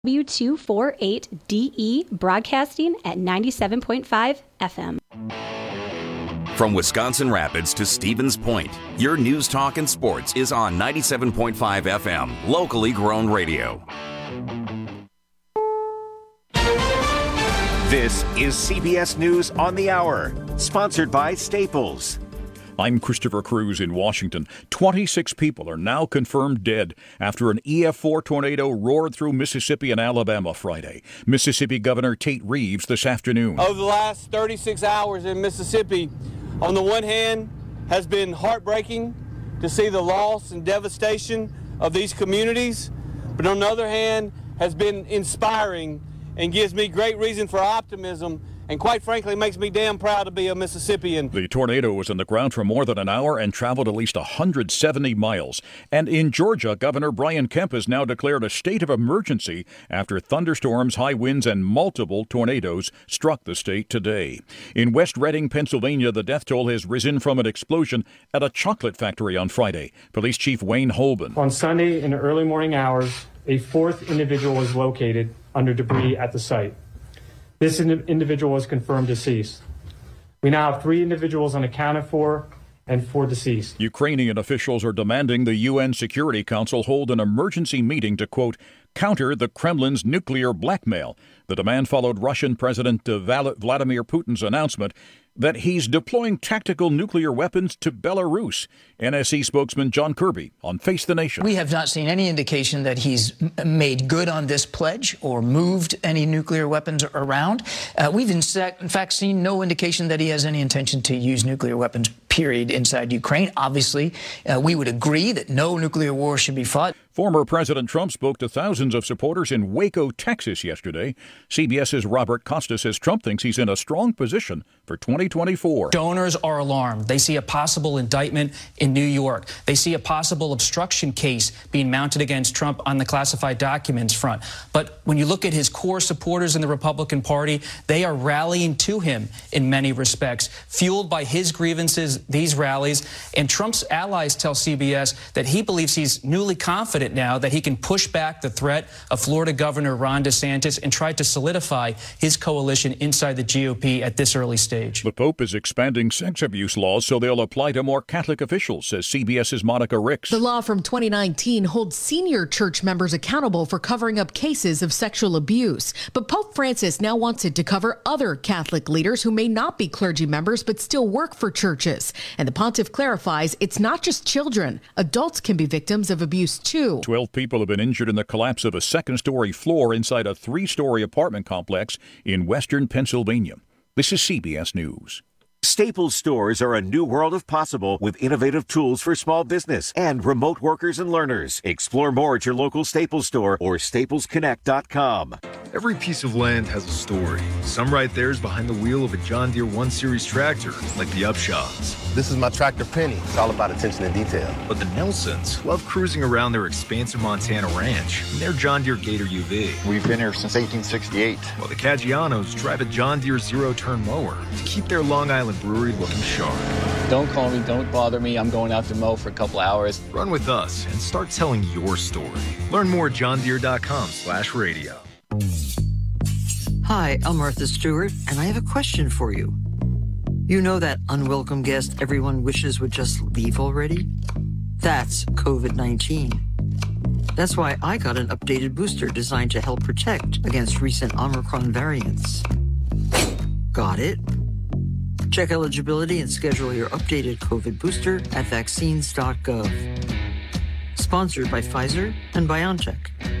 W248DE broadcasting at 97.5 FM. From Wisconsin Rapids to Stevens Point, your news, talk, and sports is on 97.5 FM, locally grown radio. This is CBS News on the Hour, sponsored by Staples. I'm Christopher Cruz in Washington. 26 people are now confirmed dead after an EF4 tornado roared through Mississippi and Alabama Friday. Mississippi Governor Tate Reeves this afternoon. Over the last 36 hours in Mississippi, on the one hand, has been heartbreaking to see the loss and devastation of these communities, but on the other hand, has been inspiring and gives me great reason for optimism, and quite frankly makes me damn proud to be a Mississippian. The tornado was on the ground for more than an hour and traveled at least 170 miles. And in Georgia, Governor Brian Kemp has now declared a state of emergency after thunderstorms, high winds, and multiple tornadoes struck the state today. In West Reading, Pennsylvania, the death toll has risen from an explosion at a chocolate factory on Friday. Police Chief Wayne Holben. On Sunday in the early morning hours, a fourth individual was located under debris at the site. This individual was confirmed deceased. We now have 3 individuals unaccounted for and 4 deceased. Ukrainian officials are demanding the UN Security Council hold an emergency meeting to, quote, counter the Kremlin's nuclear blackmail. The demand followed Russian President Vladimir Putin's announcement that he's deploying tactical nuclear weapons to Belarus. NSC spokesman John Kirby on Face the Nation. We have not seen any indication that he's made good on this pledge or moved any nuclear weapons around. We've in fact seen no indication that he has any intention to use nuclear weapons, period, inside Ukraine. Obviously, we would agree that no nuclear war should be fought. Former President Trump spoke to thousands of supporters in Waco, Texas yesterday. CBS's Robert Costa says Trump thinks he's in a strong position for 2024. Donors are alarmed. They see a possible indictment in New York. They see a possible obstruction case being mounted against Trump on the classified documents front. But when you look at his core supporters in the Republican Party, they are rallying to him in many respects, fueled by his grievances, these rallies. And Trump's allies tell CBS that he believes he's newly confident now that he can push back the threat of Florida Governor Ron DeSantis and try to solidify his coalition inside the GOP at this early stage. The Pope is expanding sex abuse laws so they'll apply to more Catholic officials, says CBS's Monica Ricks. The law from 2019 holds senior church members accountable for covering up cases of sexual abuse. But Pope Francis now wants it to cover other Catholic leaders who may not be clergy members but still work for churches. And the pontiff clarifies it's not just children. Adults can be victims of abuse too. 12 people have been injured in the collapse of a second-story floor inside a 3-story apartment complex in western Pennsylvania. This is CBS News. Staples stores are a new world of possible with innovative tools for small business and remote workers and learners. Explore more at your local Staples store or staplesconnect.com. Every piece of land has a story. Some write theirs behind the wheel of a John Deere 1 Series tractor, like the Upshaws. This is my tractor Penny. It's all about attention to detail. But the Nelsons love cruising around their expansive Montana ranch in their John Deere Gator UV. We've been here since 1868. While the Caggianos drive a John Deere zero-turn mower to keep their Long Island brewery looking sharp. Don't call me, don't bother me. I'm going out to mow for a couple hours. Run with us and start telling your story. Learn more at johndeere.com/radio. Hi, I'm Martha Stewart, and I have a question for you. You know that unwelcome guest everyone wishes would just leave already? That's COVID-19. That's why I got an updated booster designed to help protect against recent Omicron variants. Got it? Check eligibility and schedule your updated COVID booster at vaccines.gov. Sponsored by Pfizer and BioNTech.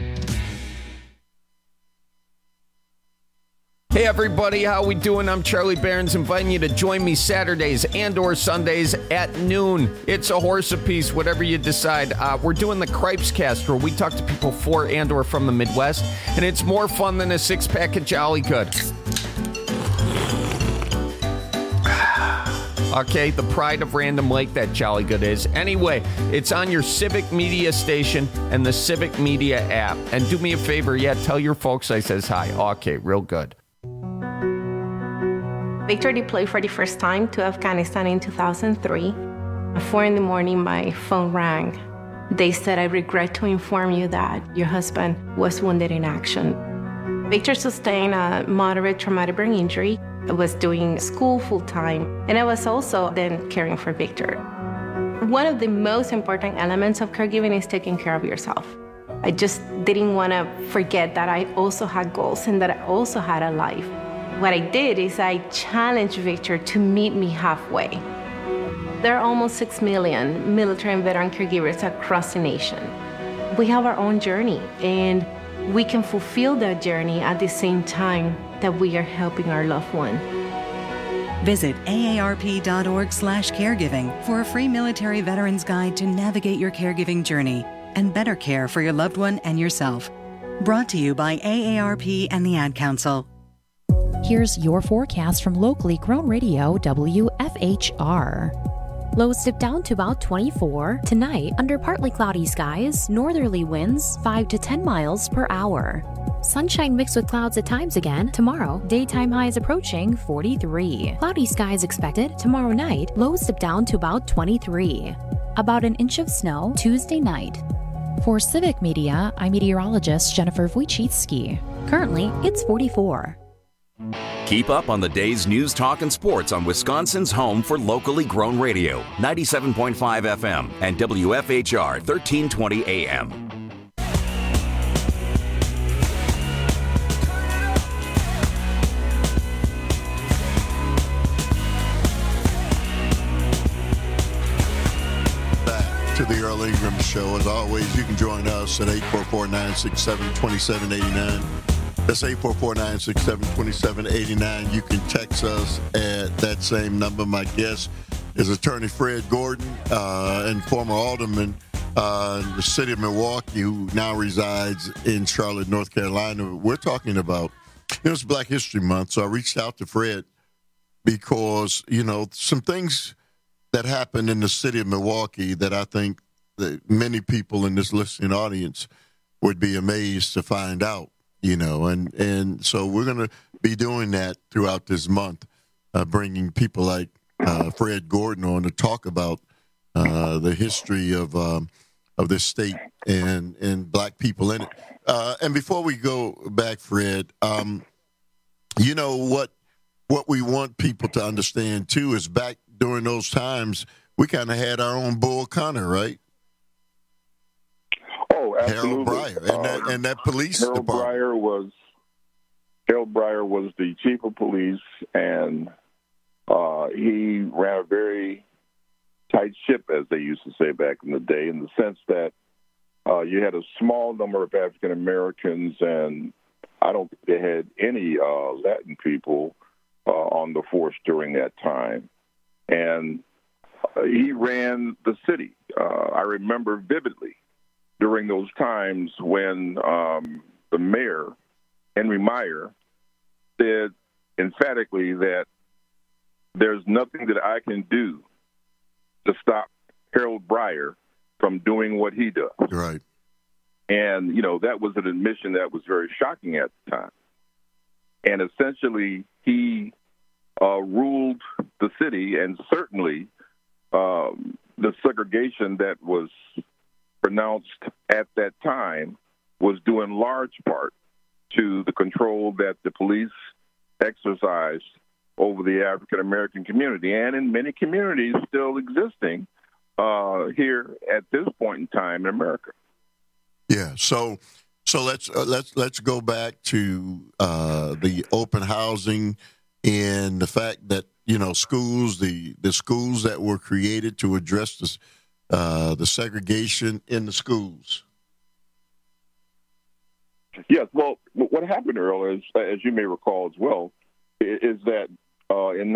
Hey everybody, how we doing? I'm Charlie Barons, inviting you to join me Saturdays and or Sundays at noon. It's a horse apiece, whatever you decide. We're doing the Cripes Cast, where we talk to people for and or from the Midwest, and it's more fun than a six-pack of Jolly Good. Okay, the pride of Random Lake, that Jolly Good is. Anyway, it's on your Civic Media station and the Civic Media app. And do me a favor, tell your folks I says hi. Okay, real good. Victor deployed for the first time to Afghanistan in 2003. At 4 a.m, my phone rang. They said, "I regret to inform you that your husband was wounded in action." Victor sustained a moderate traumatic brain injury. I was doing school full-time, and I was also then caring for Victor. One of the most important elements of caregiving is taking care of yourself. I just didn't want to forget that I also had goals and that I also had a life. What I did is I challenged Victor to meet me halfway. There are almost 6 million military and veteran caregivers across the nation. We have our own journey, and we can fulfill that journey at the same time that we are helping our loved one. Visit aarp.org/caregiving for a free military veterans guide to navigate your caregiving journey and better care for your loved one and yourself. Brought to you by AARP and the Ad Council. Here's your forecast from locally grown radio WFHR. Lows dip down to about 24. Tonight, under partly cloudy skies, northerly winds 5 to 10 miles per hour. Sunshine mixed with clouds at times again. Tomorrow, daytime highs approaching 43. Cloudy skies expected. Tomorrow night, lows dip down to about 23. About an inch of snow Tuesday night. For Civic Media, I'm meteorologist Jennifer Wojcicki. Currently, it's 44. Keep up on the day's news, talk, and sports on Wisconsin's home for locally grown radio, 97.5 FM and WFHR 1320 AM. Back to the Earl Ingram Show. As always, you can join us at 844-967-2789. That's 844-967-2789. You can text us at that same number. My guest is Attorney Fred Gordon and former alderman in the city of Milwaukee, who now resides in Charlotte, North Carolina. We're talking about, it's Black History Month, so I reached out to Fred because, some things that happened in the city of Milwaukee that I think that many people in this listening audience would be amazed to find out. And so we're going to be doing that throughout this month, bringing people like Fred Gordon on to talk about the history of this state and black people in it. And before we go back, Fred, what we want people to understand, too, is back during those times, we kind of had our own Bull Connor, right? Oh, absolutely. Harold Breyer and that police department. Harold Breyer was the chief of police, and he ran a very tight ship, as they used to say back in the day, in the sense that you had a small number of African Americans, and I don't think they had any Latin people on the force during that time. And he ran the city. I remember vividly during those times when the mayor, Henry Meyer, said emphatically that there's nothing that I can do to stop Harold Breyer from doing what he does. Right. And, that was an admission that was very shocking at the time. And essentially, he ruled the city, and certainly the segregation that was pronounced at that time was due in large part to the control that the police exercised over the African-American community, and in many communities still existing here at this point in time in America. Yeah, so let's go back to the open housing and the fact that schools, the schools that were created to address the segregation in the schools. Yes, well, what happened, Earl, is, as you may recall as well, is that from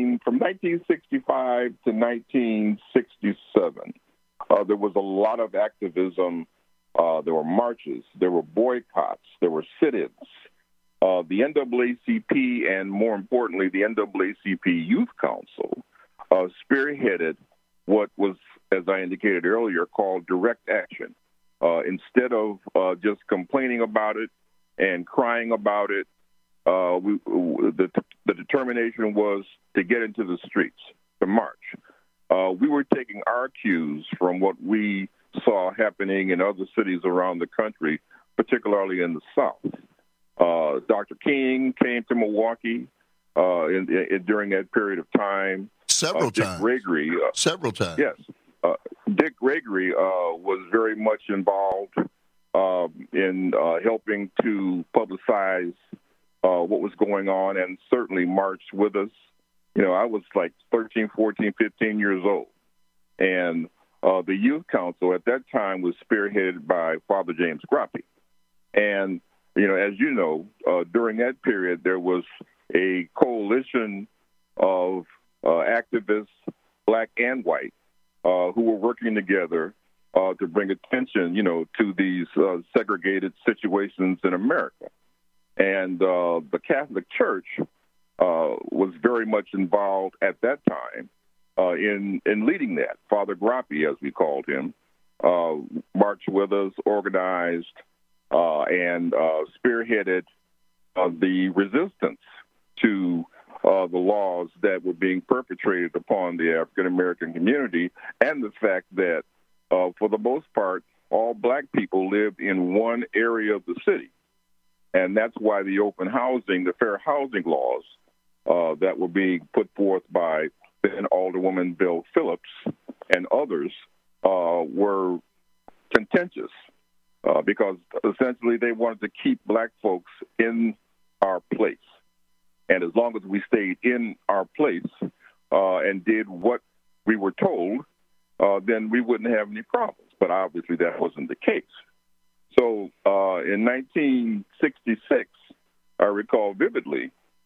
1965 to 1967, there was a lot of activism. There were marches, there were boycotts, there were sit-ins. The NAACP, and more importantly, the NAACP Youth Council, spearheaded what was, as I indicated earlier, called direct action. Instead of just complaining about it and crying about it, the determination was to get into the streets, to march. We were taking our cues from what we saw happening in other cities around the country, particularly in the South. Dr. King came to Milwaukee during that period of time. Several times. Gregory. Several times. Yes. Dick Gregory was very much involved in helping to publicize what was going on and certainly marched with us. You know, I was like 13, 14, 15 years old. And the youth council at that time was spearheaded by Father James Grappi. And, you know, as you know, during that period, there was a coalition of activists, black and white, who were working together to bring attention, you know, to these segregated situations in America. And the Catholic Church was very much involved at that time in leading that. Father Grappi, as we called him, marched with us, organized, and spearheaded the resistance to the laws that were being perpetrated upon the African-American community, and the fact that, for the most part, all black people lived in one area of the city. And that's why the open housing, the fair housing laws that were being put forth by then Alderwoman Bill Phillips and others were contentious because essentially they wanted to keep black folks in our place. And as long as we stayed in our place and did what we were told, then we wouldn't have any problems. But obviously that wasn't the case. So in 1966, I recall vividly,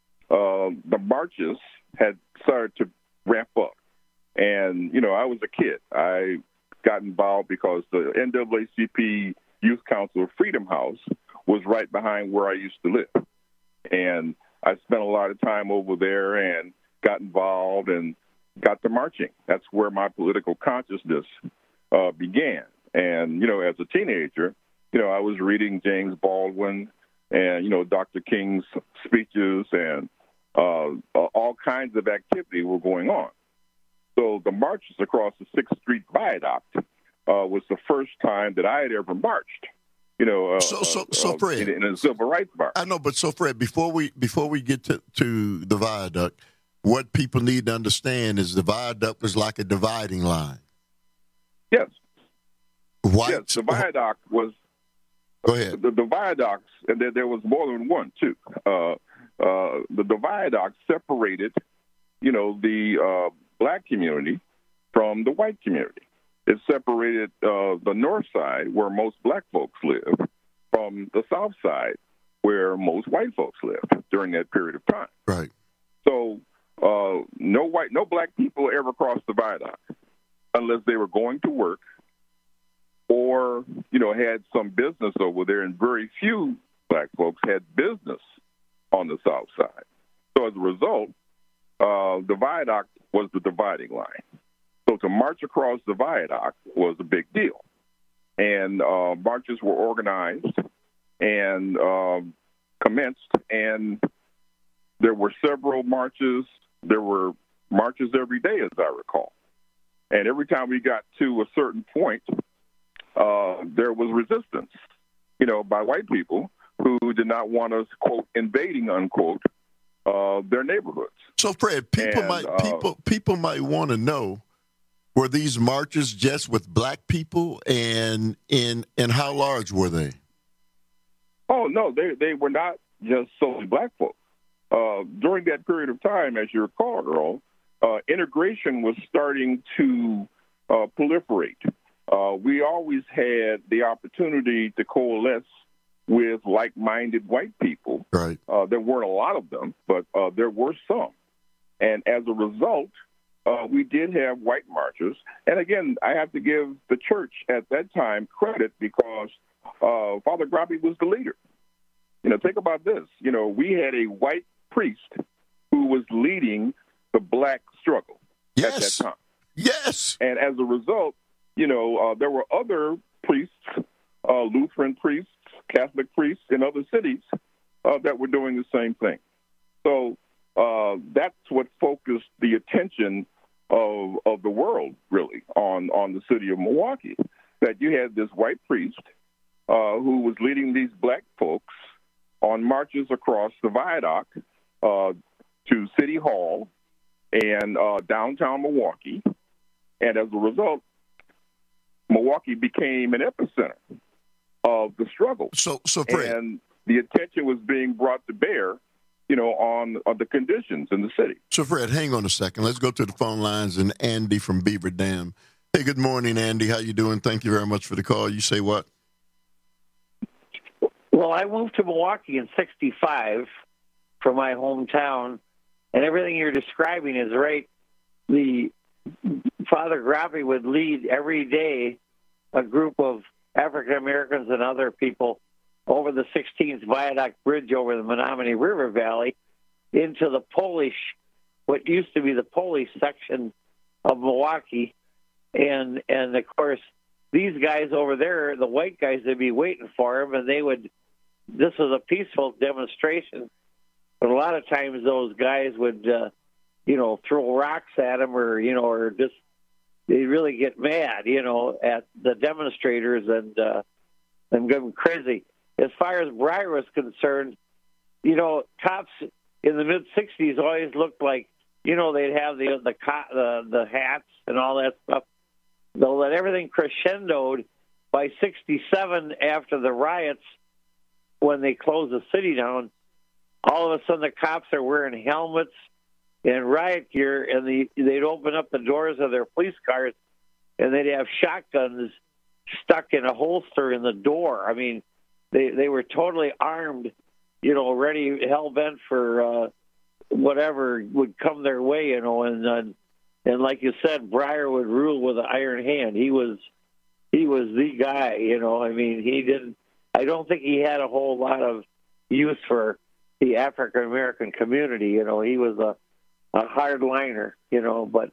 the marches had started to ramp up. And, you know, I was a kid. I got involved because the NAACP Youth Council of Freedom House was right behind where I used to live. And I spent a lot of time over there and got involved and got to marching. That's where my political consciousness began. And, you know, as a teenager, you know, I was reading James Baldwin and, you know, Dr. King's speeches, and all kinds of activity were going on. So the marches across the 6th Street Viaduct was the first time that I had ever marched. You know, so Fred, in a civil rights march. I know, but so Fred, before we get to the viaduct, what people need to understand is the viaduct was like a dividing line. Yes. Yes, the viaduct was. Go ahead. The viaducts, and there was more than one too. The viaduct separated, you know, the black community from the white community. It separated the north side, where most black folks live, from the south side, where most white folks lived during that period of time. Right. So no black people ever crossed the viaduct unless they were going to work or, you know, had some business over there, and very few black folks had business on the south side. So as a result, the viaduct was the dividing line. So to march across the viaduct was a big deal. And marches were organized and commenced, and there were several marches. There were marches every day, as I recall. And every time we got to a certain point, there was resistance, you know, by white people who did not want us, quote, invading, unquote, their neighborhoods. So, Fred, people might want to know, were these marches just with black people, and how large were they? Oh, no, they were not just solely black folks. During that period of time, as you recall, Earl, integration was starting to proliferate. We always had the opportunity to coalesce with like-minded white people. Right. There weren't a lot of them, but there were some. And as a result, we did have white marchers. And again, I have to give the church at that time credit because Father Grappi was the leader. You know, think about this. You know, we had a white priest who was leading the black struggle at that time. Yes. And as a result, you know, there were other priests, Lutheran priests, Catholic priests in other cities that were doing the same thing. So that's what focused the attention of the world, really, on the city of Milwaukee. that you had this white priest who was leading these black folks on marches across the viaduct to City Hall and downtown Milwaukee. And as a result, Milwaukee became an epicenter of the struggle. So Fred, and the attention was being brought to bear, on the conditions in the city. So, Fred, hang on a second. Let's go to the phone lines and Andy from Beaver Dam. Hey, good morning, Andy. How you doing? Thank you very much for the call. You say what? Well, I moved to Milwaukee in '65 from my hometown, and everything you're describing is right. The Father Grappi would lead every day a group of African Americans and other people over the 16th Viaduct Bridge over the Menominee River Valley into the Polish, what used to be the Polish section of Milwaukee. And of course, these guys over there, the white guys, they'd be waiting for them, and this was a peaceful demonstration. But a lot of times those guys would, throw rocks at them or just, they really get mad, at the demonstrators and go them crazy. As far as Breyer was concerned, cops in the mid-'60s always looked like, they'd have the hats and all that stuff. Though that everything crescendoed by '67 after the riots when they closed the city down. All of a sudden, the cops are wearing helmets and riot gear, and they'd open up the doors of their police cars, and they'd have shotguns stuck in a holster in the door. I mean, they were totally armed, ready, hell-bent for whatever would come their way, and like you said, Breyer would rule with an iron hand. He was the guy, I mean, I don't think he had a whole lot of use for the African American community. He was a hardliner, but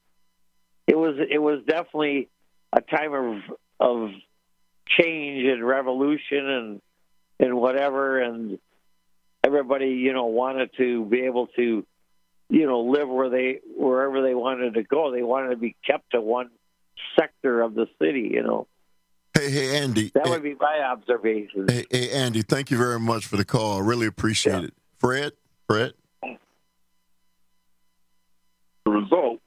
it was definitely a time of change and revolution and whatever, and everybody wanted to be able to live wherever they wanted to go. They wanted to be kept to one sector of the city. Hey, Andy. That would be my observation. Hey, Andy, thank you very much for the call. I really appreciate it. Fred? The result,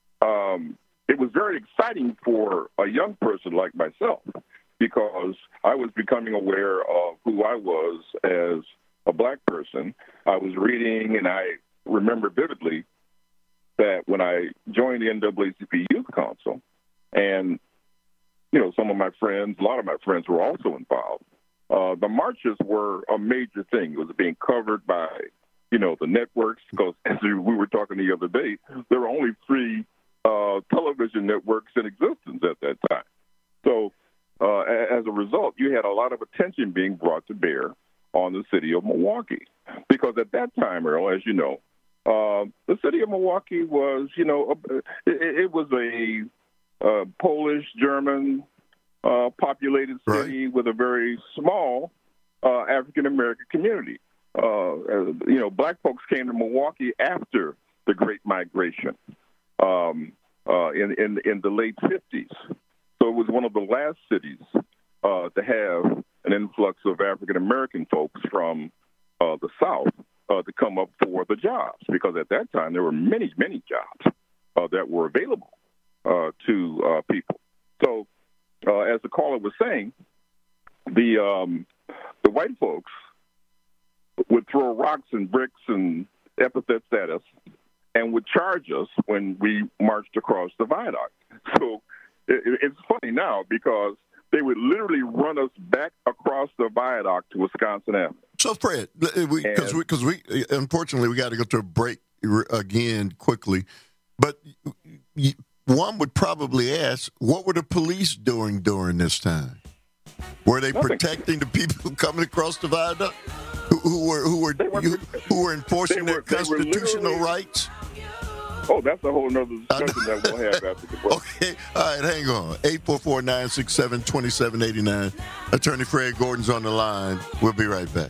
it was very exciting for a young person like myself because I was becoming aware of who I was as a black person. I was reading, and I remember vividly that when I joined the NAACP Youth Council, and some of my friends, a lot of my friends were also involved. The marches were a major thing. It was being covered by, the networks, because as we were talking the other day, there were only 3 television networks in existence at that time. So as a result, you had a lot of attention being brought to bear on the city of Milwaukee. Because at that time, Earl, as you know, the city of Milwaukee was, it was a Polish, German, populated city with a very small African-American community. Black folks came to Milwaukee after the Great Migration in the late 50s. So it was one of the last cities to have an influx of African-American folks from the South to come up for the jobs, because at that time there were many, many jobs that were available to people. So as the caller was saying, the white folks would throw rocks and bricks and epithets at us and would charge us when we marched across the viaduct. So it's funny now because they would literally run us back across the viaduct to Wisconsin Avenue. So, Fred, because we unfortunately we got to go to a break again quickly, but one would probably ask, what were the police doing during this time? Were they protecting the people coming across the viaduct who were enforcing their constitutional rights? Oh, that's a whole other discussion that we'll have after the break. Okay, all right, hang on. 844-967-2789. Attorney Fred Gordon's on the line. We'll be right back.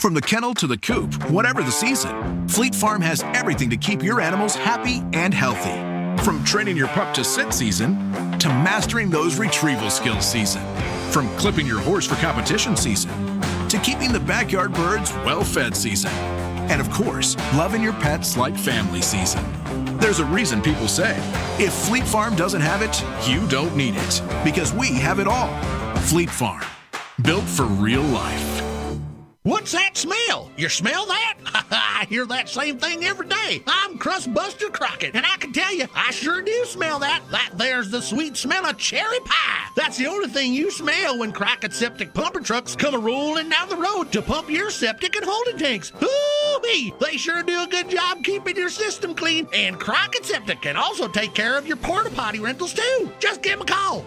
From the kennel to the coop, whatever the season, Fleet Farm has everything to keep your animals happy and healthy. From training your pup to sit season to mastering those retrieval skills season. From clipping your horse for competition season to keeping the backyard birds well-fed season. And of course, loving your pets like family season. There's a reason people say, if Fleet Farm doesn't have it, you don't need it. Because we have it all. Fleet Farm. Built for real life. What's that smell? You smell that? I hear that same thing every day. I'm Crustbuster Crockett, and I can tell you, I sure do smell that. That there's the sweet smell of cherry pie. That's the only thing you smell when Crockett Septic pumper trucks come a-rolling down the road to pump your septic and holding tanks. Ooh-wee! They sure do a good job keeping your system clean, and Crockett Septic can also take care of your porta potty rentals too. Just give them a call,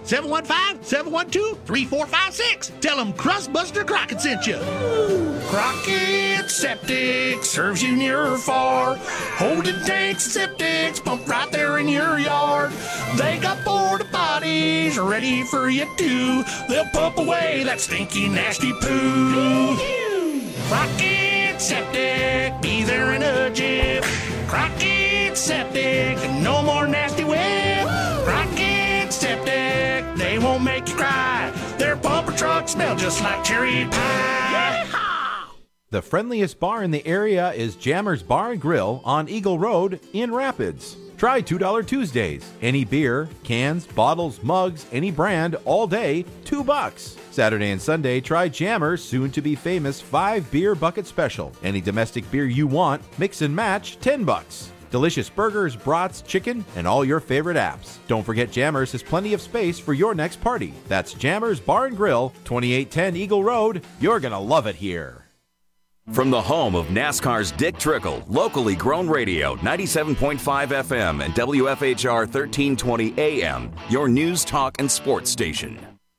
715-712-3456. Tell them Crustbuster Crockett sent you. Crockett Septic serves you near or far. Holding tanks and septics pumped right there in your yard. They got porta potties ready for you too. They'll pump away that stinky, nasty poo. Crockett Septic, be there in a jiff. Crockett Septic, no more nasty whip. Crockett Septic, they won't make you cry. Their pumper trucks smell just like cherry pie. The friendliest bar in the area is Jammer's Bar and Grill on Eagle Road in Rapids. Try $2 Tuesdays. Any beer, cans, bottles, mugs, any brand, all day, $2. Saturday and Sunday, try Jammer's soon-to-be famous 5-beer bucket special. Any domestic beer you want, mix and match, $10. Delicious burgers, brats, chicken, and all your favorite apps. Don't forget Jammer's has plenty of space for your next party. That's Jammer's Bar and Grill, 2810 Eagle Road. You're gonna love it here. From the home of NASCAR's Dick Trickle, locally grown radio, 97.5 FM and WFHR 1320 AM, your news, talk, and sports station.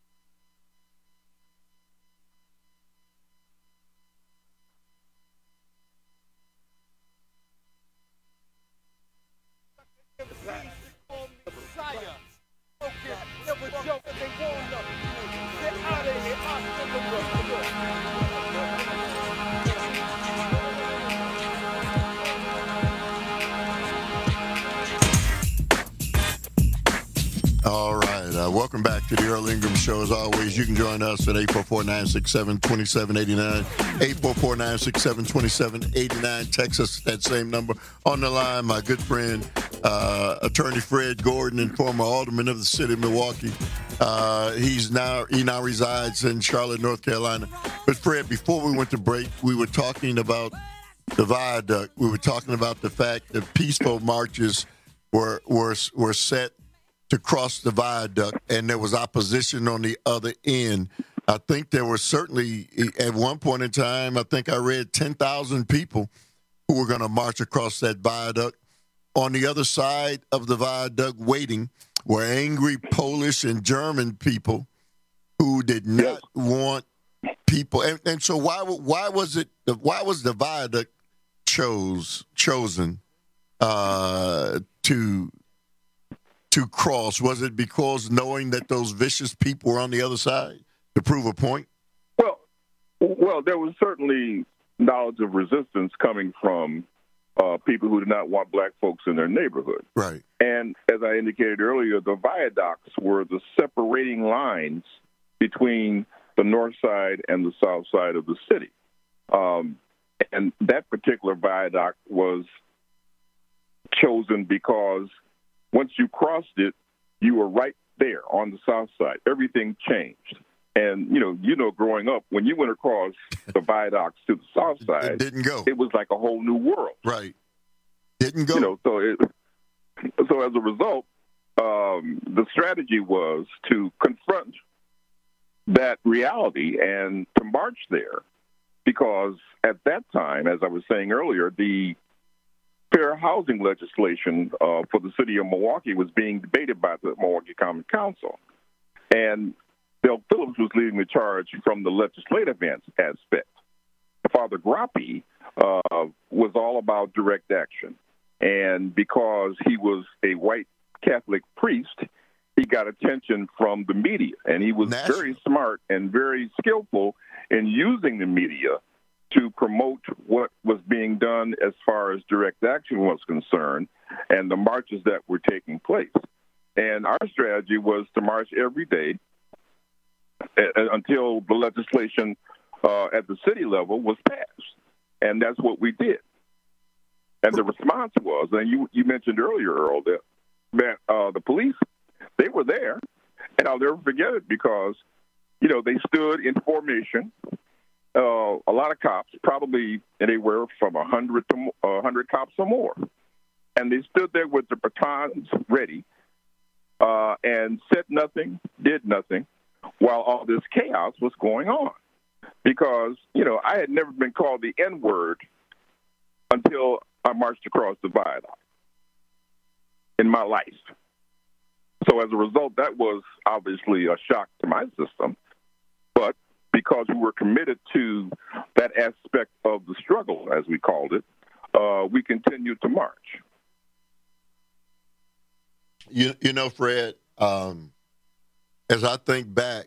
All right. Welcome back to the Earl Ingram Show. As always, you can join us at 844-967-2789. 844-967-2789. Text us that same number. On the line, my good friend, Attorney Fred Gordon, and former alderman of the city of Milwaukee. He now resides in Charlotte, North Carolina. But Fred, before we went to break, we were talking about the viaduct. We were talking about the fact that peaceful marches were set to cross the viaduct, and there was opposition on the other end. I think there were certainly, at one point in time, I think I read 10,000 people who were going to march across that viaduct. On the other side of the viaduct waiting were angry Polish and German people who did not want people. And so why was the viaduct chosen to cross? Was it because knowing that those vicious people were on the other side to prove a point? Well, there was certainly knowledge of resistance coming from people who did not want black folks in their neighborhood. Right. And as I indicated earlier, the viaducts were the separating lines between the north side and the south side of the city. And that particular viaduct was chosen because once you crossed it, you were right there on the south side. Everything changed. And, you know, growing up, when you went across the viaducts to the south side, it didn't go. It was like a whole new world. Right. Didn't go. So as a result, the strategy was to confront that reality and to march there, because at that time, as I was saying earlier, the fair housing legislation for the city of Milwaukee was being debated by the Milwaukee Common Council. And Bill Phillips was leading the charge from the legislative aspect. Father Grappi was all about direct action. And because he was a white Catholic priest, he got attention from the media. And he was very smart and very skillful in using the media to promote what was being done as far as direct action was concerned and the marches that were taking place. And our strategy was to march every day until the legislation at the city level was passed. And that's what we did. And the response was, and you mentioned earlier, Earl, that the police, they were there, and I'll never forget it because, they stood in formation, a lot of cops, probably anywhere from 100 cops or more. And they stood there with the batons ready and said nothing, did nothing, while all this chaos was going on. Because, I had never been called the N-word until I marched across the viaduct in my life. So as a result, that was obviously a shock to my system. But because we were committed to that aspect of the struggle, as we called it, we continued to march. Fred, as I think back,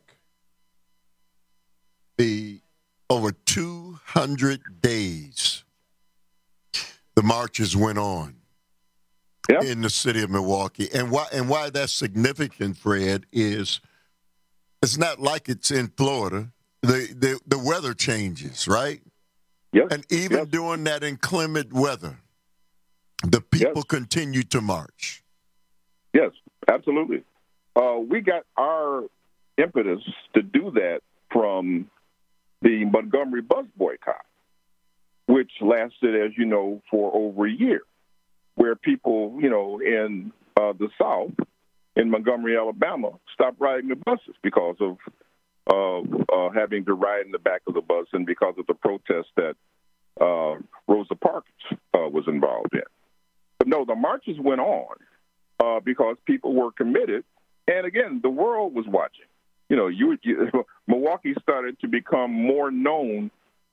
the over 200 days the marches went on in the city of Milwaukee. And why that's significant, Fred, is it's not like it's in Florida. The weather changes, right? Yes. And even during that inclement weather, the people continue to march. Yes, absolutely. We got our impetus to do that from the Montgomery bus boycott, which lasted, as you know, for over a year, where people, in the South, in Montgomery, Alabama, stopped riding the buses because of having to ride in the back of the bus and because of the protest that Rosa Parks was involved in. But no, the marches went on because people were committed. And again, the world was watching. Milwaukee started to become more known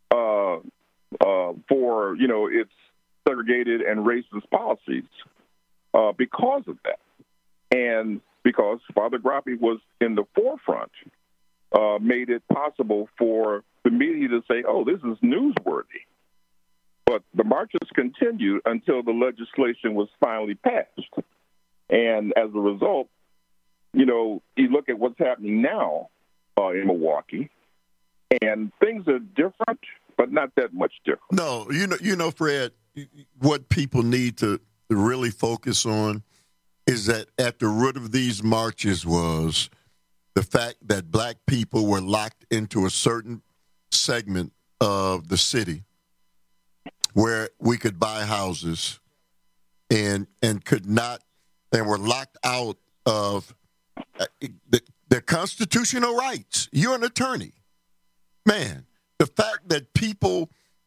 for, its segregated and racist policies because of that. And because Father Grappe was in the forefront, made it possible for the media to say, oh, this is newsworthy. But the marches continued until the legislation was finally passed. And as a result, you look at what's happening now in Milwaukee, and things are different, but not that much different. No, Fred, what people need to really focus on is that at the root of these marches was the fact that black people were locked into a certain segment of the city where we could buy houses and could not, and were locked out of their constitutional rights. You're an attorney. Man, the fact that people,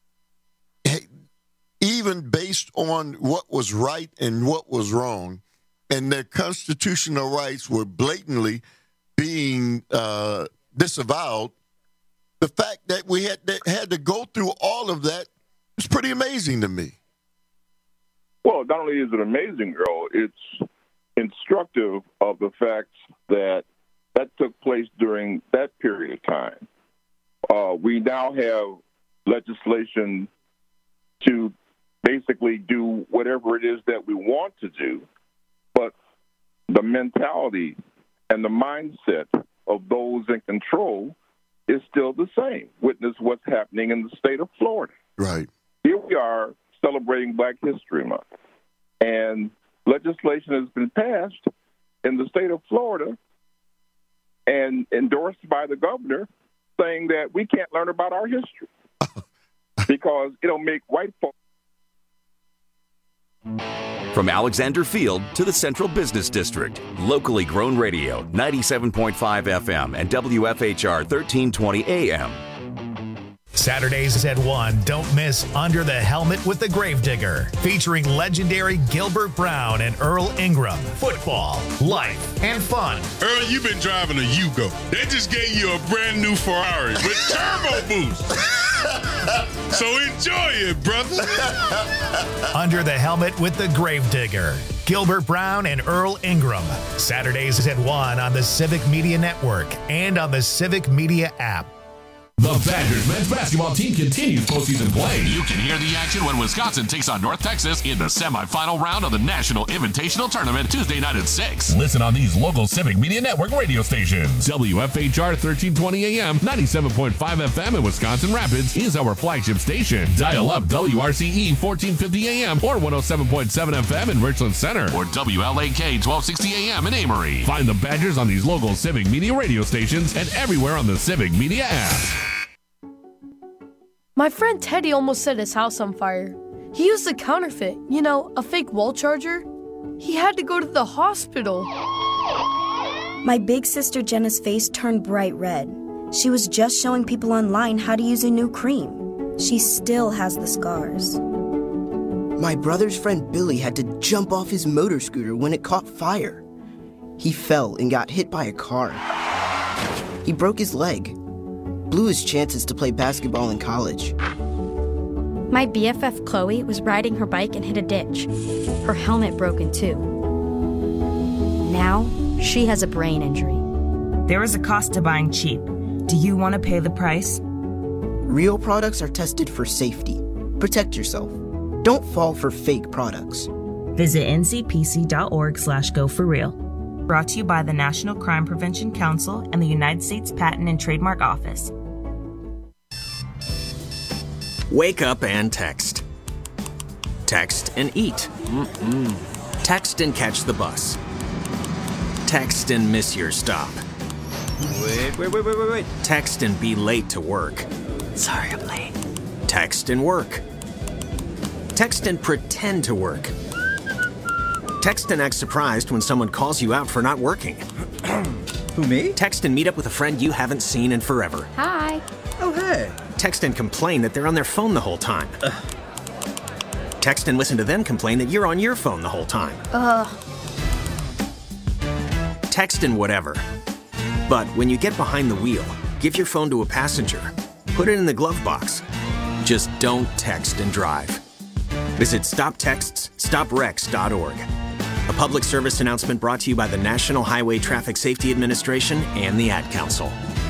even based on what was right and what was wrong, and their constitutional rights were blatantly being disavowed, the fact that we had to go through all of that is pretty amazing to me. Well, not only is it amazing, Earl, it's instructive of the fact that took place during that period of time. We now have legislation to basically do whatever it is that we want to do, but the mentality and the mindset of those in control is still the same. Witness what's happening in the state of Florida. Right. Here we are celebrating Black History Month, and legislation has been passed in the state of Florida and endorsed by the governor saying that we can't learn about our history because it'll make white folks. From Alexander Field to the Central Business District, locally grown radio, 97.5 FM and WFHR 1320 AM. Saturdays at 1, don't miss Under the Helmet with the Gravedigger, featuring legendary Gilbert Brown and Earl Ingram. Football, life, and fun. Earl, you've been driving a Yugo. They just gave you a brand new Ferrari with turbo boost. So enjoy it, brother. Under the Helmet with the Gravedigger, Gilbert Brown and Earl Ingram. Saturdays at 1 on the Civic Media Network and on the Civic Media app. The Badgers men's basketball team continues postseason play. You can hear the action when Wisconsin takes on North Texas in the semifinal round of the National Invitational Tournament Tuesday night at 6. Listen on these local Civic Media Network radio stations. WFHR 1320 AM, 97.5 FM in Wisconsin Rapids is our flagship station. Dial up WRCE 1450 AM or 107.7 FM in Richland Center or WLAK 1260 AM in Amory. Find the Badgers on these local Civic Media radio stations and everywhere on the Civic Media app. My friend Teddy almost set his house on fire. He used a counterfeit, a fake wall charger. He had to go to the hospital. My big sister Jenna's face turned bright red. She was just showing people online how to use a new cream. She still has the scars. My brother's friend Billy had to jump off his motor scooter when it caught fire. He fell and got hit by a car. He broke his leg. Blew his chances to play basketball in college. My BFF Chloe was riding her bike and hit a ditch. Her helmet broke in two. Now, she has a brain injury. There is a cost to buying cheap. Do you want to pay the price? Real products are tested for safety. Protect yourself. Don't fall for fake products. Visit ncpc.org/go4real. Brought to you by the National Crime Prevention Council and the United States Patent and Trademark Office. Wake up and text. Text and eat. Text and catch the bus. Text and miss your stop. Wait. Text and be late to work. Sorry, I'm late. Text and work. Text and pretend to work. Text and act surprised when someone calls you out for not working. Who, me? Text and meet up with a friend you haven't seen in forever. Hi. Oh, hey. Text and complain that they're on their phone the whole time. Text and listen to them complain that you're on your phone the whole time. Text and whatever. But when you get behind the wheel, give your phone to a passenger. Put it in the glove box. Just don't text and drive. Visit StopTextsStopWrecks.org. A public service announcement brought to you by the National Highway Traffic Safety Administration and the Ad Council.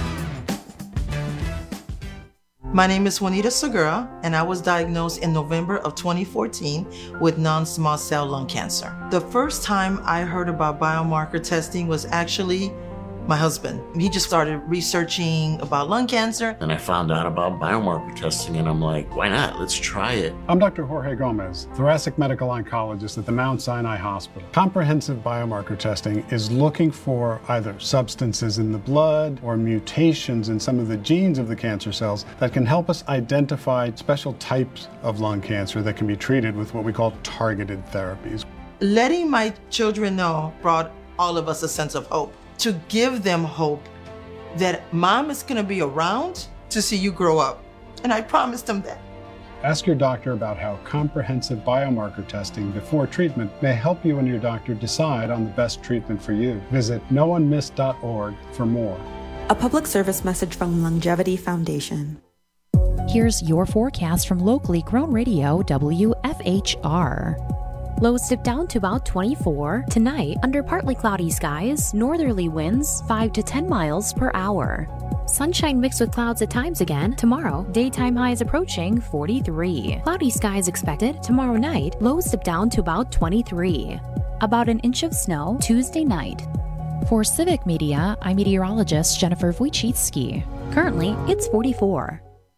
My name is Juanita Segura, and I was diagnosed in November of 2014 with non-small cell lung cancer. The first time I heard about biomarker testing was actually my husband. He just started researching about lung cancer. And I found out about biomarker testing, and I'm like, why not? Let's try it. I'm Dr. Jorge Gomez, thoracic medical oncologist at the Mount Sinai Hospital. Comprehensive biomarker testing is looking for either substances in the blood or mutations in some of the genes of the cancer cells that can help us identify special types of lung cancer that can be treated with what we call targeted therapies. Letting my children know brought all of us a sense of hope. To give them hope that mom is going to be around to see you grow up. And I promised them that. Ask your doctor about how comprehensive biomarker testing before treatment may help you and your doctor decide on the best treatment for you. Visit noonemiss.org for more. A public service message from Longevity Foundation. Here's your forecast from locally grown radio WFHR. Lows dip down to about 24. Tonight, under partly cloudy skies, northerly winds 5 to 10 miles per hour. Sunshine mixed with clouds at times again. Tomorrow, daytime highs approaching 43. Cloudy skies expected. Tomorrow night, lows dip down to about 23. About an inch of snow Tuesday night. For Civic Media, I'm meteorologist Jennifer Wojcicki. Currently, it's 44.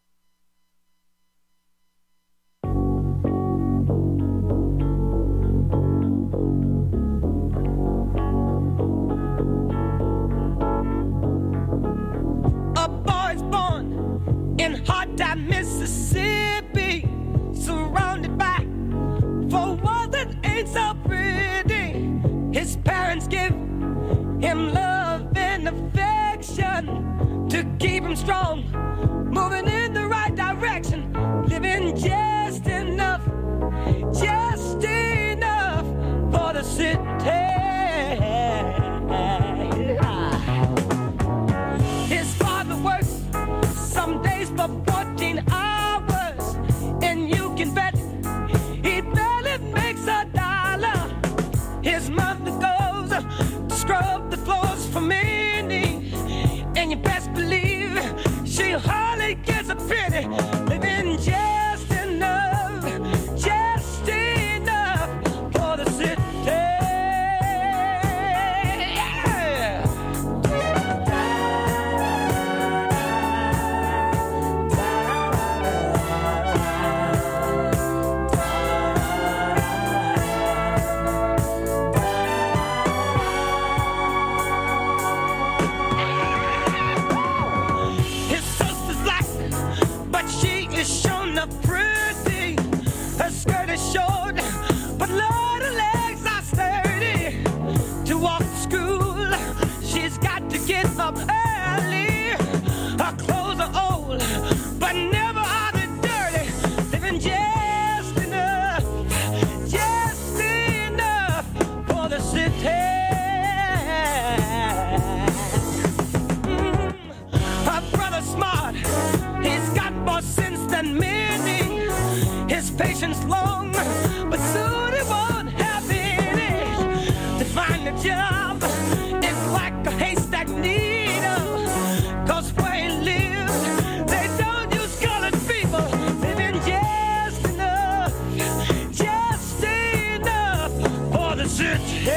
Mississippi, surrounded by 4 walls that ain't so pretty. His parents give him love and affection to keep him strong, moving in the right direction, living just enough for the city. His father works some days for 14 hours, and you can bet he barely makes $1. His mother goes to scrub the floors for many, and you best believe she'll hardly is short, but Lord, her legs are sturdy. To walk to school, she's got to get up early. Her clothes are old, but never are they dirty. Living just enough for the city. Her brother's smart, he's got more sense than many. His patience long, but soon he won't have any. To find a job is like a haystack needle, 'cause where he lives, they don't use colored people. Living just enough for the city.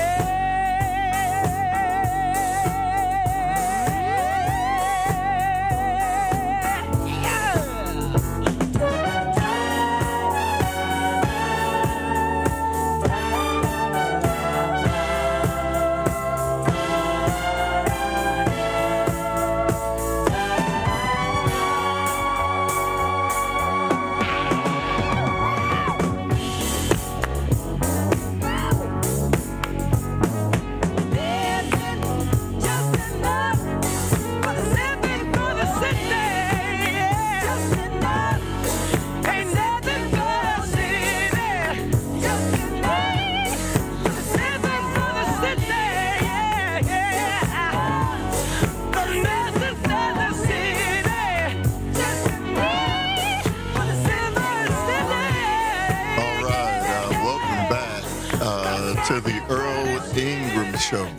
To the Earl Ingram Show.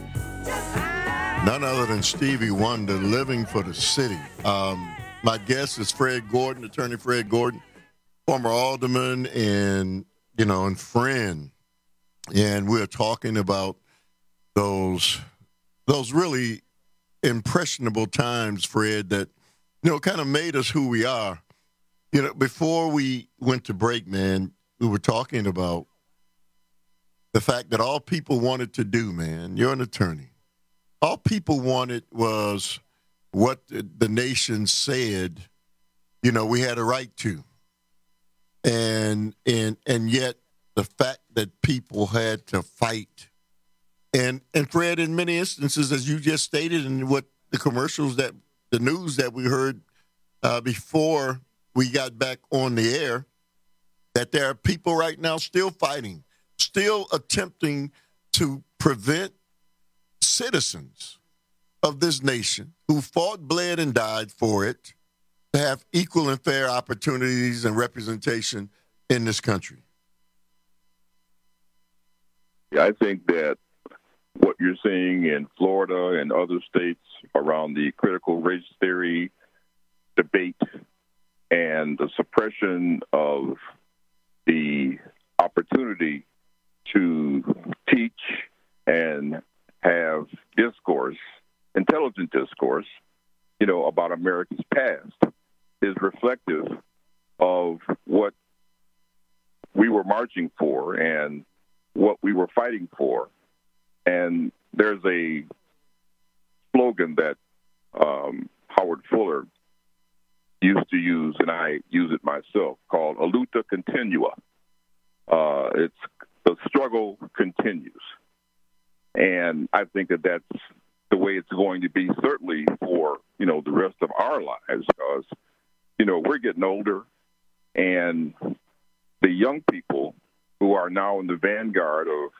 None other than Stevie Wonder, living for the city. My guest is Fred Gordon, Attorney Fred Gordon, former alderman and friend. And we're talking about those really impressionable times, Fred, that kind of made us who we are. Before we went to break, man, we were talking about the fact that all people wanted to do, man, you're an attorney. All people wanted was what the nation said, we had a right to. And yet the fact that people had to fight. And Fred, in many instances, as you just stated, and what the commercials the news that we heard before we got back on the air, that there are people right now still fighting, still attempting to prevent citizens of this nation who fought, bled, and died for it to have equal and fair opportunities and representation in this country. Yeah, I think that what you're seeing in Florida and other states around the critical race theory debate and the suppression of the opportunity to teach and have discourse, intelligent discourse, about America's past is reflective of what we were marching for and what we were fighting for. And there's a slogan that Howard Fuller used to use, and I use it myself, called a luta continua. It's the struggle continues. And I think that that's the way it's going to be, certainly for, the rest of our lives, because, we're getting older, and the young people who are now in the vanguard of,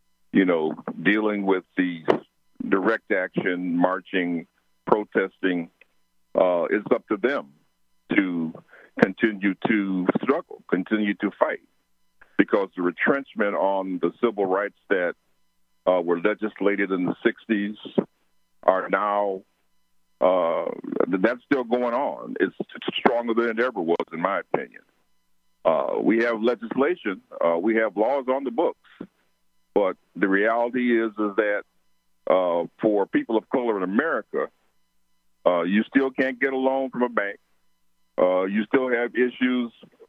dealing with these direct action, marching, protesting, it's up to them to continue to struggle, continue to fight, because the retrenchment on the civil rights that were legislated in the 60s are now, that's still going on. It's stronger than it ever was, in my opinion. We have legislation, we have laws on the books, but the reality is that for people of color in America, you still can't get a loan from a bank. You still have issues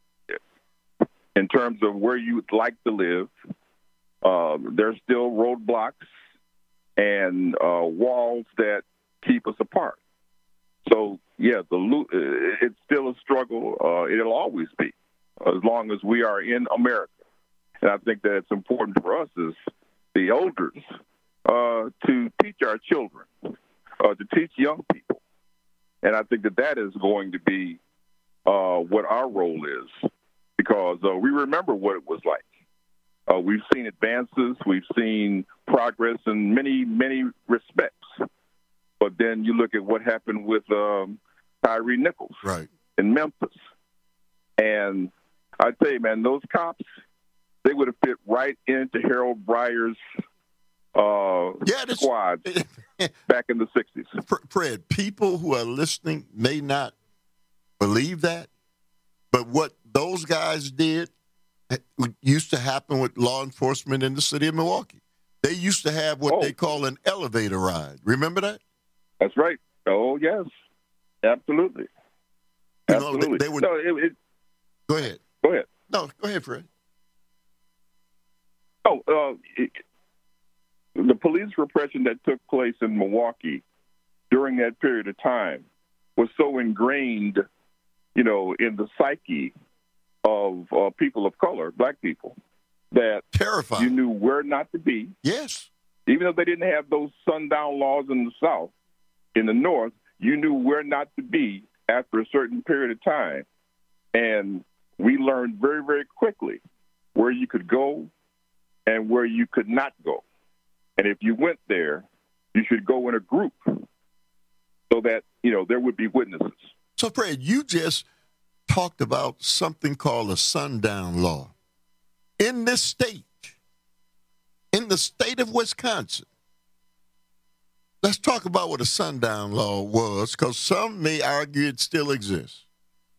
in terms of where you would like to live. There's still roadblocks and walls that keep us apart. So, yeah, it's still a struggle. It'll always be, as long as we are in America. And I think that it's important for us as the elders to teach our children, to teach young people. And I think that is going to be what our role is, because we remember what it was like. We've seen advances. We've seen progress in many, many respects. But then you look at what happened with Tyree Nichols in Memphis. And I tell you, man, those cops, they would have fit right into Harold Breyer's squad back in the 60s. Fred, people who are listening may not believe that, but what those guys did used to happen with law enforcement in the city of Milwaukee. They used to have what they call an elevator ride. Remember that? That's right. Oh, yes. Absolutely. Absolutely. They would, go ahead. Go ahead. No, go ahead, Fred. The police repression that took place in Milwaukee during that period of time was so ingrained, in the psyche of people of color, black people, that terrifying. You knew where not to be. Yes. Even though they didn't have those sundown laws in the South, in the North, you knew where not to be after a certain period of time. And we learned very, very quickly where you could go and where you could not go. And if you went there, you should go in a group so that, there would be witnesses. So, Fred, you just talked about something called a sundown law. In this state, in the state of Wisconsin, let's talk about what a sundown law was, because some may argue it still exists.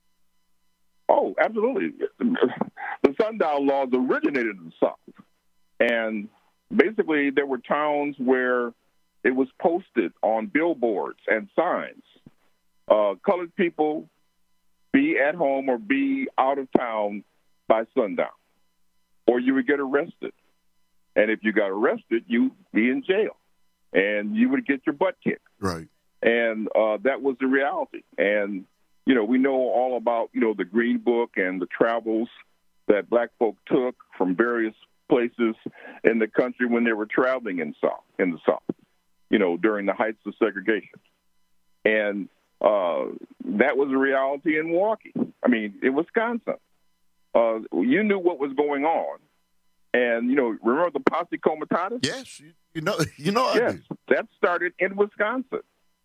Oh, absolutely. The sundown laws originated in the South. And basically, there were towns where it was posted on billboards and signs. Colored people, be at home or be out of town by sundown, or you would get arrested. And if you got arrested, you'd be in jail, and you would get your butt kicked. Right. And that was the reality. And, we know all about, the Green Book and the travels that black folk took from various places in the country when they were traveling in the South, during the heights of segregation. And that was a reality in Milwaukee. I mean, in Wisconsin. You knew what was going on. And, remember the Posse Comitatus? Yes. You know. Yes, that started in Wisconsin.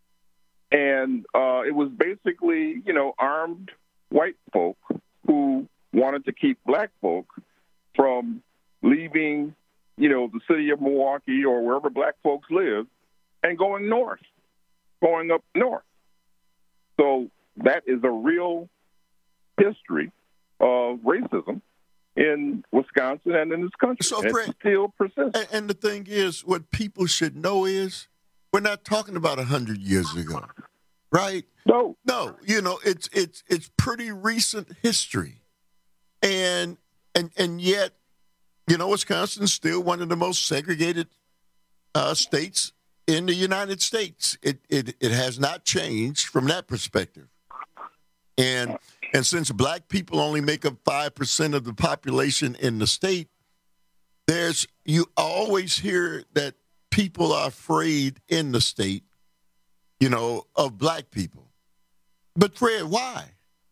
And it was basically, armed white folk who wanted to keep black folk from leaving, the city of Milwaukee or wherever black folks live and going up north. So that is a real history of racism in Wisconsin and in this country. So, Fred, it still persists. And the thing is, what people should know is we're not talking about 100 years ago, right? No. It's pretty recent history, and yet, Wisconsin's still one of the most segregated states in the United States. It has not changed from that perspective, and since black people only make up 5% of the population in the state, you always hear that people are afraid in the state, of black people. But Fred, why?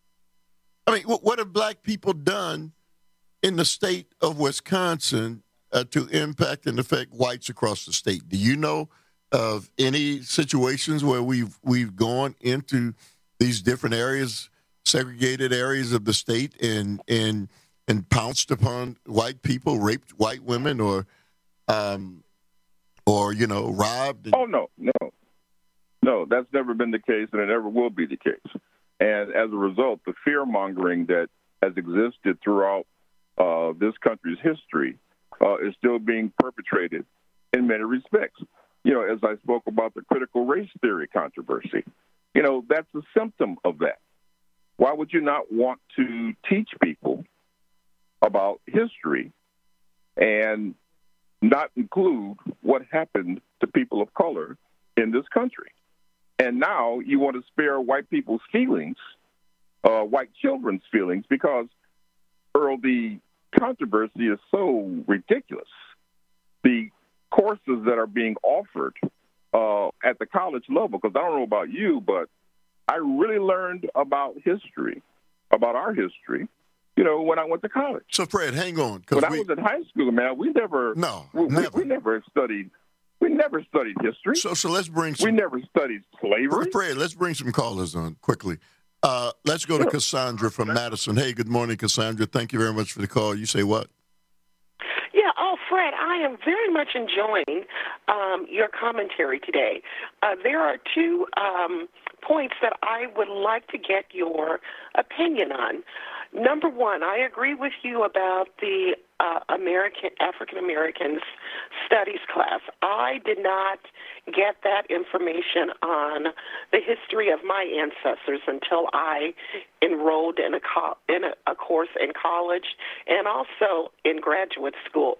I mean, what have black people done in the state of Wisconsin to impact and affect whites across the state? Do you know of any situations where we've gone into these different areas, segregated areas of the state, and pounced upon white people, raped white women, or robbed? Oh, no, that's never been the case, and it never will be the case. And as a result, the fear-mongering that has existed throughout this country's history is still being perpetrated in many respects. As I spoke about the critical race theory controversy, that's a symptom of that. Why would you not want to teach people about history and not include what happened to people of color in this country? And now you want to spare white people's feelings, white children's feelings, because, Earl, the controversy is so ridiculous. The courses that are being offered at the college level, because I don't know about you, but I really learned about history, about our history, when I went to college. So, Fred, hang on. When I was in high school, man, we never studied. We never studied history. So let's bring some. We never studied slavery. Fred, let's bring some callers on quickly. Let's go to Cassandra from Madison. Hey, good morning, Cassandra. Thank you very much for the call. You say what? Yeah, Fred, I am very much enjoying your commentary today. There are two points that I would like to get your opinion on. Number one, I agree with you about the African Americans studies class. I did not get that information on the history of my ancestors until I enrolled in a course in college and also in graduate school.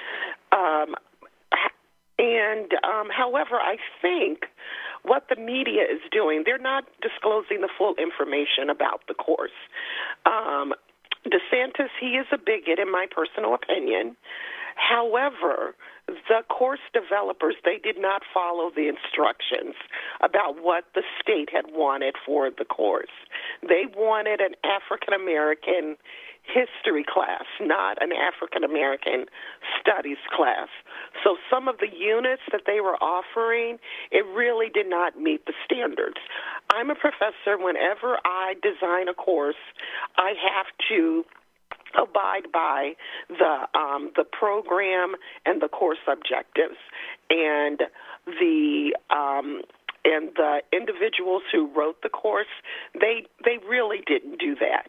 However, I think what the media is doing, they're not disclosing the full information about the course. DeSantis, he is a bigot in my personal opinion. However, the course developers, they did not follow the instructions about what the state had wanted for the course. They wanted an African-American history class, not an African-American studies class. So some of the units that they were offering, it really did not meet the standards. I'm a professor. Whenever I design a course, I have to abide by the program and the course objectives, and the individuals who wrote the course, they really didn't do that.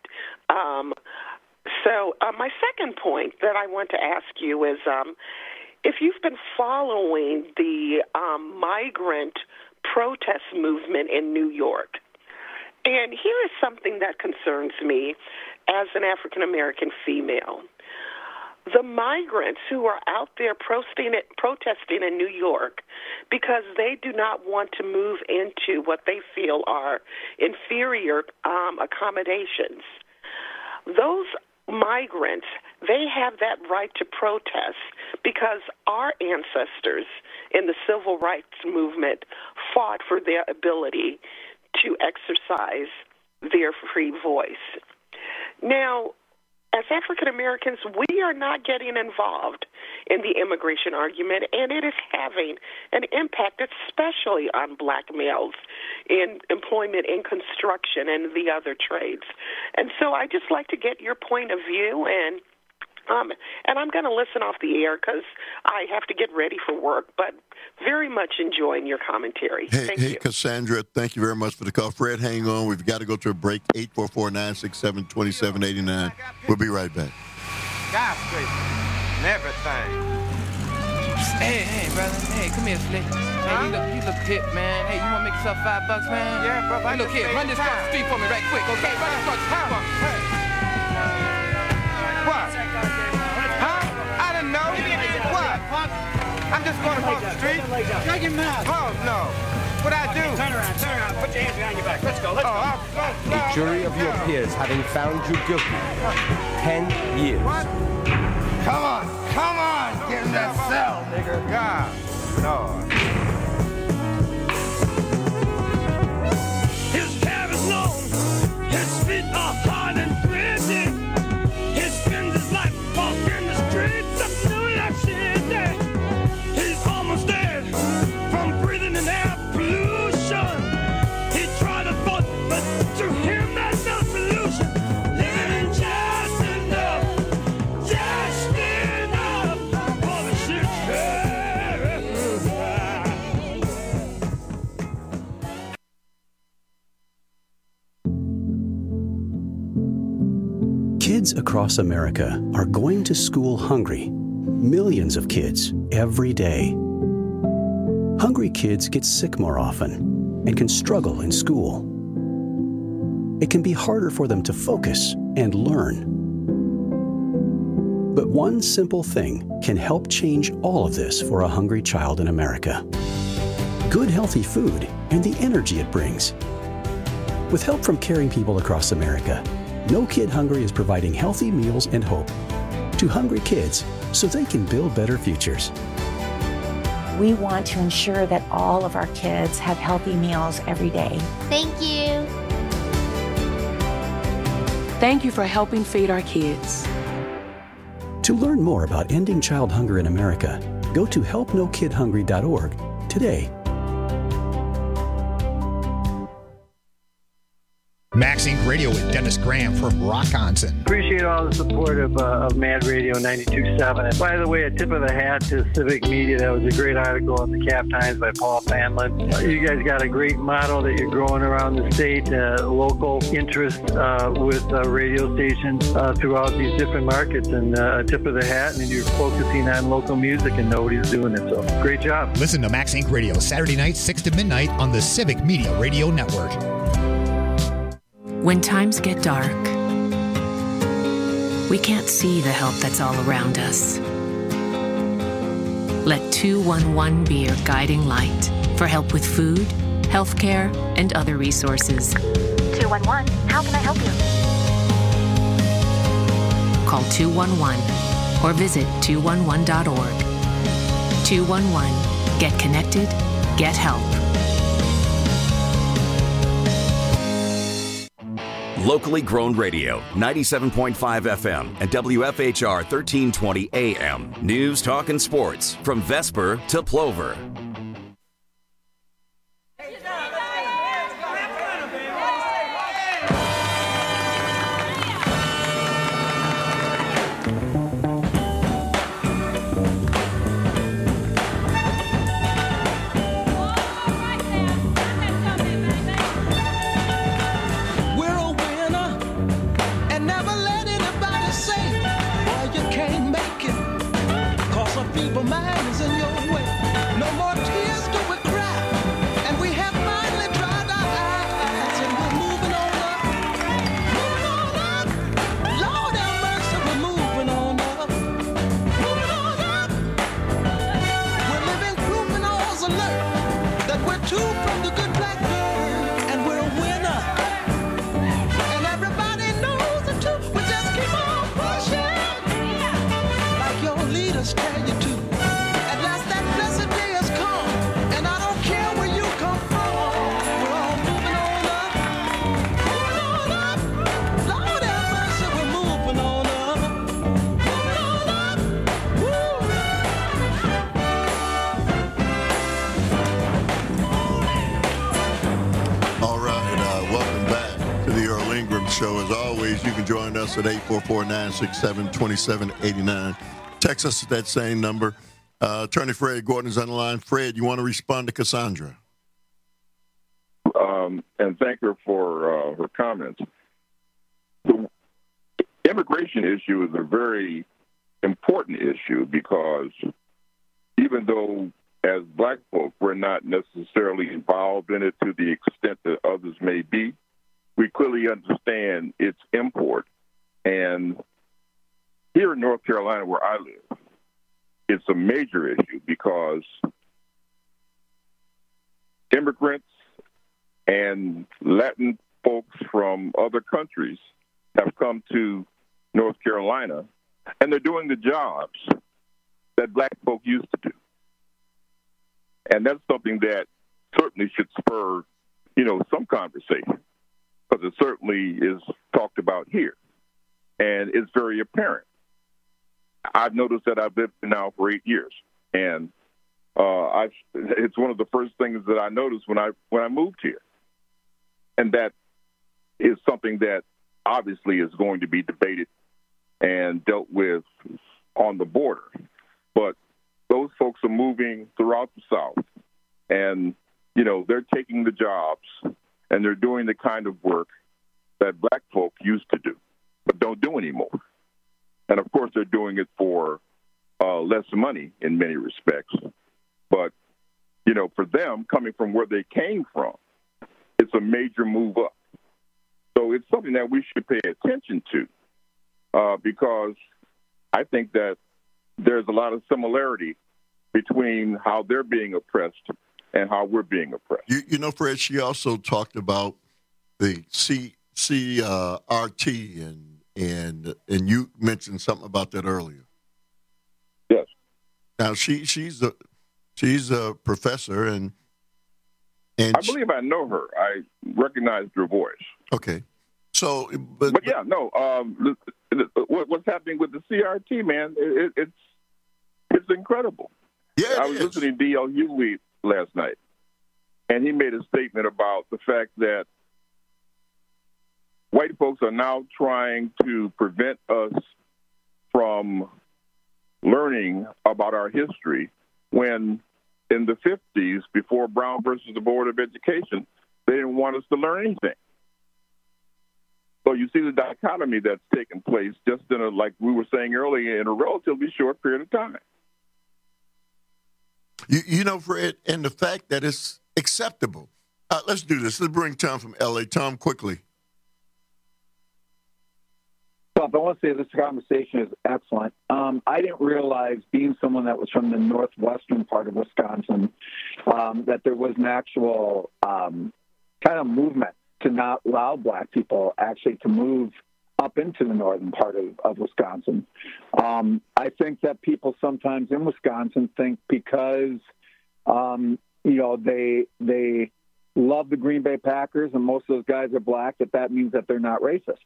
So my second point that I want to ask you is, if you've been following the migrant protest movement in New York, and here is something that concerns me as an African-American female. The migrants who are out there protesting in New York because they do not want to move into what they feel are inferior accommodations. Those migrants, they have that right to protest because our ancestors in the civil rights movement fought for their ability to exercise their free voice. Now, as African Americans, we are not getting involved in the immigration argument, and it is having an impact, especially on black males in employment in construction and the other trades. And so I just like to get your point of view, and I'm going to listen off the air because I have to get ready for work, but very much enjoying your commentary. Thank you. Cassandra, thank you very much for the call. Fred, hang on. We've got to go to a break. 844-967-2789. We'll be right back. Skyscraper and everything. Hey, brother. Hey, come here, Slick. Hey, you look hip, man. Hey, you want to make yourself $5, man? Yeah, bro. Hey, look here. Run this across the street for me right quick, okay? Run this across the street for me. Hey. What? Huh? I didn't know. What? I'm just going across the street. Shut your mouth. Oh, no. What'd I do? Turn around. Put your hands behind your back. Let's go. The jury of your peers having found you guilty. 10 years. What? Come on. Get in that cell, nigga. God. Lord. His hair is long. His feet are hard and gritty. He spends his life walking the streets of New York City. He's almost dead from breathing in air pollution. He tried to vote, but to him there's no solution. Living just enough for the shit. Kids across America are going to school hungry. Millions of kids every day. Hungry kids get sick more often and can struggle in school. It can be harder for them to focus and learn. But one simple thing can help change all of this for a hungry child in America. Good, healthy food and the energy it brings. With help from caring people across America, No Kid Hungry is providing healthy meals and hope. to hungry kids so they can build better futures. We want to ensure that all of our kids have healthy meals every day. Thank you. Thank you for helping feed our kids. To learn more about ending child hunger in America, go to helpnokidhungry.org today. Max Inc. Radio with Dennis Graham from Rockonson. Appreciate all the support of Mad Radio 92.7. By the way, a tip of the hat to Civic Media. That was a great article in the Cap Times by Paul Fanlin. You guys got a great model that you're growing around the state, local interest with radio stations throughout these different markets. And a tip of the hat, and you're focusing on local music and nobody's doing it. So great job. Listen to Max Inc. Radio Saturday night, 6 to midnight on the Civic Media Radio Network. When times get dark, we can't see the help that's all around us. Let 211 be your guiding light for help with food, healthcare, and other resources. 211, how can I help you? Call 211 or visit 211.org. 211, get connected, get help. Locally grown radio, 97.5 FM and WFHR 1320 AM. News, talk, and sports from Vesper to Plover. People mind is in your way. No more tears do we cry. And we have finally dried our eyes. And we're moving on up. Moving on up. Lord have mercy, we're moving on up. Moving on up. We're living proof in all's alert that we're two from the good black bird. And we're a winner. And everybody knows the truth. We just keep on pushing. Like your leaders tell you to. Show. As always, you can join us at 844-967-2789. Text us at that same number. Attorney Fred Gordon is on the line. Fred, you want to respond to Cassandra? And thank her for her comments. The immigration issue is a very important issue because even though as black folk we're not necessarily involved in it to the extent that others may be, we clearly understand its import. And here in North Carolina, where I live, it's a major issue because immigrants and Latin folks from other countries have come to North Carolina, and they're doing the jobs that black folk used to do. And that's something that certainly should spur, some conversation. Because it certainly is talked about here, and it's very apparent. I've noticed that I've lived here now for 8 years, and it's one of the first things that I noticed when I moved here, and that is something that obviously is going to be debated and dealt with on the border. But those folks are moving throughout the South, and they're taking the jobs. And they're doing the kind of work that black folk used to do, but don't do anymore. And, of course, they're doing it for less money in many respects. But, for them, coming from where they came from, it's a major move up. So it's something that we should pay attention to because I think that there's a lot of similarity between how they're being oppressed and how we're being oppressed. Fred, she also talked about the CRT and and you mentioned something about that earlier. Yes. Now she's a professor, and I believe I know her. I recognized her voice. Okay. So, but yeah, no. What's happening with the CRT, man? It's incredible. Yeah, I was listening to D.L. Hughley last night, and he made a statement about the fact that white folks are now trying to prevent us from learning about our history when in the 50s, before Brown versus the Board of Education, they didn't want us to learn anything. So you see the dichotomy that's taken place just in a, like we were saying earlier, in a relatively short period of time. You know, Fred, and the fact that it's acceptable. Let's do this. Let's bring Tom from L.A. Tom, quickly. Well, I want to say this conversation is excellent. I didn't realize, being someone that was from the northwestern part of Wisconsin, that there was an actual kind of movement to not allow black people actually to move up into the northern part of Wisconsin. I think that people sometimes in Wisconsin think because, they love the Green Bay Packers and most of those guys are black, that means that they're not racist.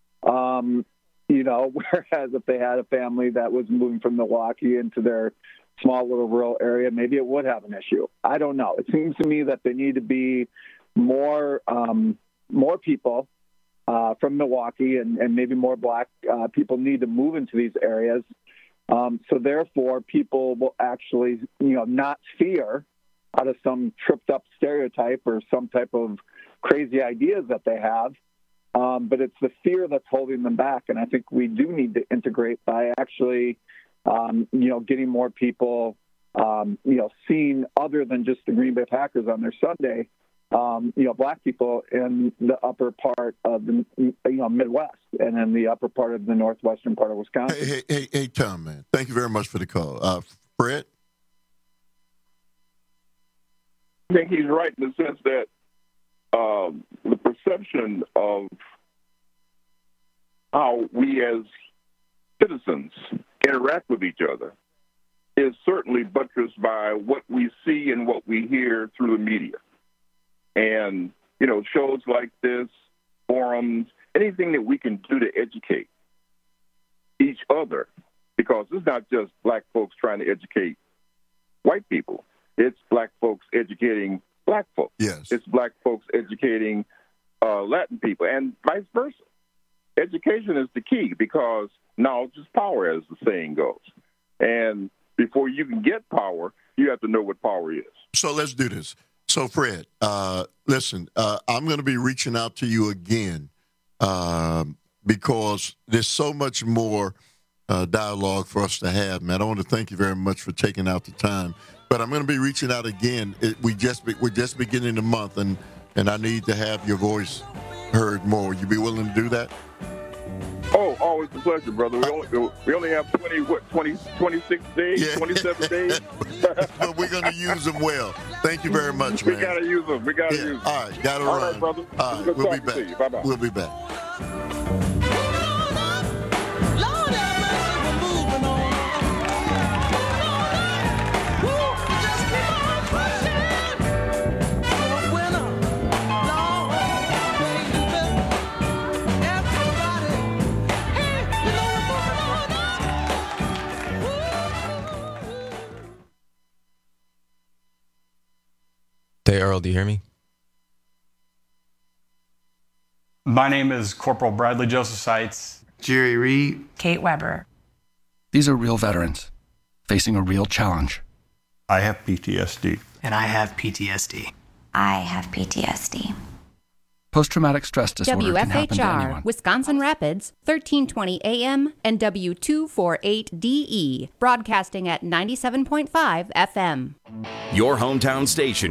Whereas if they had a family that was moving from Milwaukee into their small little rural area, maybe it would have an issue. I don't know. It seems to me that there need to be more people from Milwaukee and maybe more black people need to move into these areas. So therefore, people will actually, not fear out of some tripped up stereotype or some type of crazy ideas that they have. But it's the fear that's holding them back. And I think we do need to integrate by actually, getting more people, seeing other than just the Green Bay Packers on their Sunday, black people in the upper part of the, Midwest and in the upper part of the northwestern part of Wisconsin. Hey, Tom, man. Thank you very much for the call. Fred? I think he's right in the sense that the perception of how we as citizens interact with each other is certainly buttressed by what we see and what we hear through the media. And, shows like this, forums, anything that we can do to educate each other, because it's not just black folks trying to educate white people. It's black folks educating black folks. Yes. It's black folks educating Latin people and vice versa. Education is the key because knowledge is power, as the saying goes. And before you can get power, you have to know what power is. So let's do this. So, Fred, listen, I'm going to be reaching out to you again because there's so much more dialogue for us to have, man. I want to thank you very much for taking out the time. But I'm going to be reaching out again. We're just beginning the month, and I need to have your voice heard more. You be willing to do that? Oh, always a pleasure, brother. We only have 26 days, yeah. 27 days. But we're going to use them well. Thank you very much, man. We got to use them. Use them. All right, got to run. All right, brother. All right, we'll be back. Bye-bye. We'll be back. Hey, Earl, do you hear me? My name is Corporal Bradley Joseph Seitz. Jerry Reed. Kate Weber. These are real veterans facing a real challenge. I have PTSD. And I have PTSD. I have PTSD. Post-traumatic stress disorder can happen to anyone. WFHR, Wisconsin Rapids, 1320 AM and W248DE, broadcasting at 97.5 FM. Your hometown station.